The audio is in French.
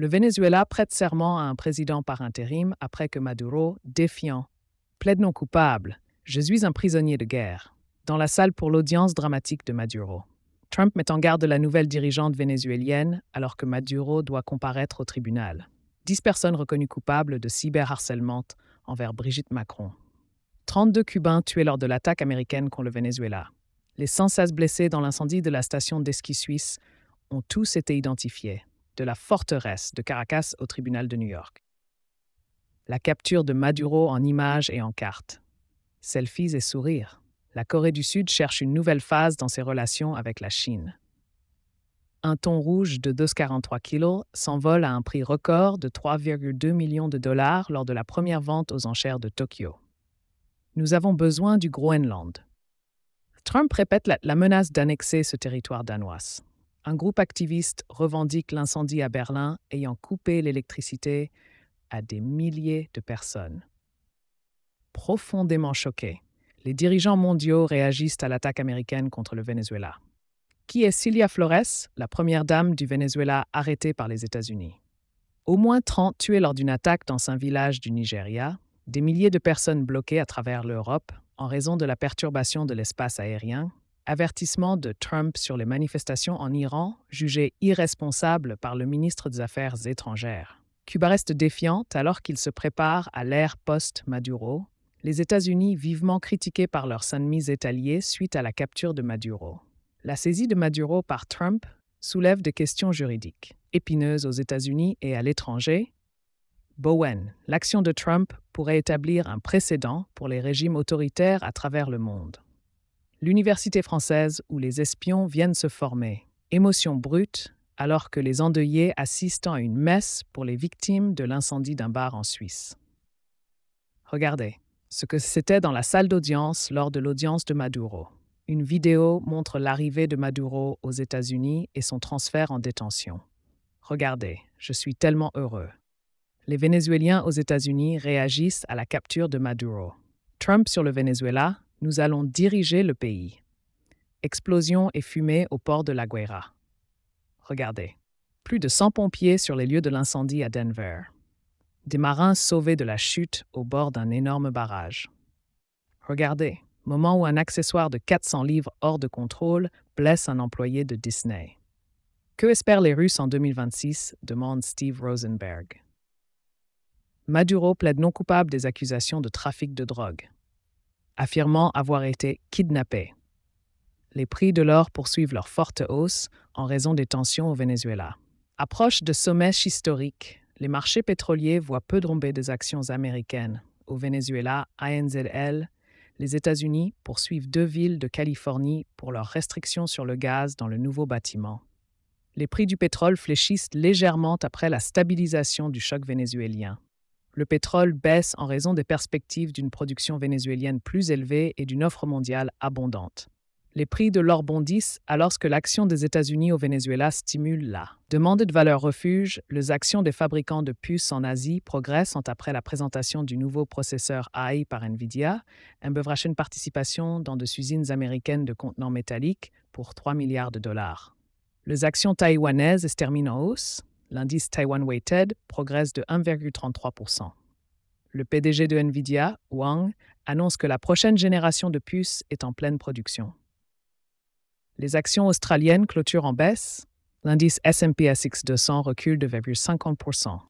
Le Venezuela prête serment à un président par intérim après que Maduro, défiant, plaide non coupable. Je suis un prisonnier de guerre. Dans la salle pour l'audience dramatique de Maduro. Trump met en garde la nouvelle dirigeante vénézuélienne alors que Maduro doit comparaître au tribunal. 10 personnes reconnues coupables de cyberharcèlement envers Brigitte Macron. 32 Cubains tués lors de l'attaque américaine contre le Venezuela. Les 116 blessés dans l'incendie de la station d'esquí suisse ont tous été identifiés, de la forteresse de Caracas au tribunal de New York. La capture de Maduro en images et en cartes. Selfies et sourires. La Corée du Sud cherche une nouvelle phase dans ses relations avec la Chine. Un thon rouge de 2,43 kg s'envole à un prix record de 3,2 millions de dollars lors de la première vente aux enchères de Tokyo. Nous avons besoin du Groenland. Trump répète la menace d'annexer ce territoire danois. Un groupe activiste revendique l'incendie à Berlin ayant coupé l'électricité à des milliers de personnes. Profondément choqués, les dirigeants mondiaux réagissent à l'attaque américaine contre le Venezuela. Qui est Cilia Flores, la première dame du Venezuela arrêtée par les États-Unis? Au moins 30 tués lors d'une attaque dans un village du Nigeria, des milliers de personnes bloquées à travers l'Europe en raison de la perturbation de l'espace aérien, avertissement de Trump sur les manifestations en Iran, jugées irresponsables par le ministre des Affaires étrangères. Cuba reste défiante alors qu'il se prépare à l'ère post-Maduro, les États-Unis vivement critiqués par leurs ennemis étaliers suite à la capture de Maduro. La saisie de Maduro par Trump soulève des questions juridiques épineuses aux États-Unis et à l'étranger. Bowen, l'action de Trump pourrait établir un précédent pour les régimes autoritaires à travers le monde. L'université française où les espions viennent se former. Émotion brute alors que les endeuillés assistent à une messe pour les victimes de l'incendie d'un bar en Suisse. Regardez ce que c'était dans la salle d'audience lors de l'audience de Maduro. Une vidéo montre l'arrivée de Maduro aux États-Unis et son transfert en détention. Regardez, je suis tellement heureux. Les Vénézuéliens aux États-Unis réagissent à la capture de Maduro. Trump sur le Venezuela, nous allons diriger le pays. Explosion et fumée au port de La Guaira. Regardez, plus de 100 pompiers sur les lieux de l'incendie à Denver. Des marins sauvés de la chute au bord d'un énorme barrage. Regardez, moment où un accessoire de 400 livres hors de contrôle blesse un employé de Disney. Que espèrent les Russes en 2026 demande Steve Rosenberg. Maduro plaide non coupable des accusations de trafic de drogue, affirmant avoir été kidnappé. Les prix de l'or poursuivent leur forte hausse en raison des tensions au Venezuela. Approche de sommets historiques, les marchés pétroliers voient peu tomber des actions américaines. Au Venezuela, ANZL, les États-Unis poursuivent 2 villes de Californie pour leurs restrictions sur le gaz dans le nouveau bâtiment. Les prix du pétrole fléchissent légèrement après la stabilisation du choc vénézuélien. Le pétrole baisse en raison des perspectives d'une production vénézuélienne plus élevée et d'une offre mondiale abondante. Les prix de l'or bondissent alors que l'action des États-Unis au Venezuela stimule la demande de valeur refuge. Les actions des fabricants de puces en Asie progressent après la présentation du nouveau processeur AI par NVIDIA, une participation dans des usines américaines de contenants métalliques pour 3 milliards de dollars. Les actions taïwanaises se terminent en hausse. L'indice Taiwan Weighted progresse de 1,33%. Le PDG de NVIDIA, Wang, annonce que la prochaine génération de puces est en pleine production. Les actions australiennes clôturent en baisse. L'indice S&P ASX 200 recule de 2,50%.